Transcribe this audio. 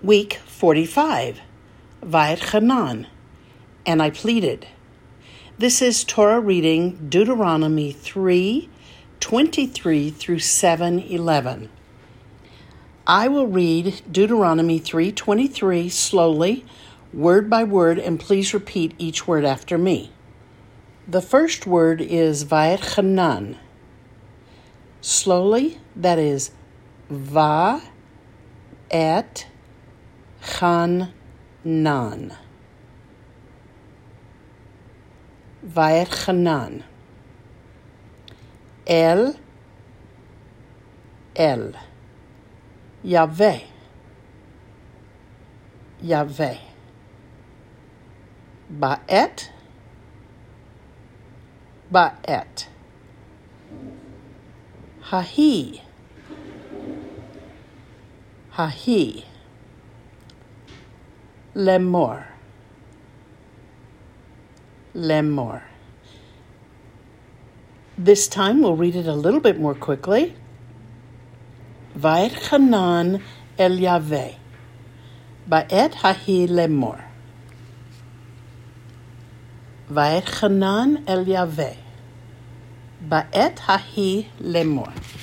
Week 45, Va'etchanan, and I pleaded. This is Torah reading Deuteronomy 3:23 through 7:11. I will read Deuteronomy 3:23 slowly, word by word, and please repeat each word after me. The first word is Va'etchanan. Slowly, that is Va-et-chanan. Va'etchanan. El, Yahweh, Yahweh. Ba'et, Ba'et. Hahi, Hahi. Lemor, Lemor. This time we'll read it a little bit more quickly. Va'etchanan el Yahweh, Ba'et hahi lemor. Va'etchanan el Yahweh, Ba'et hahi lemor.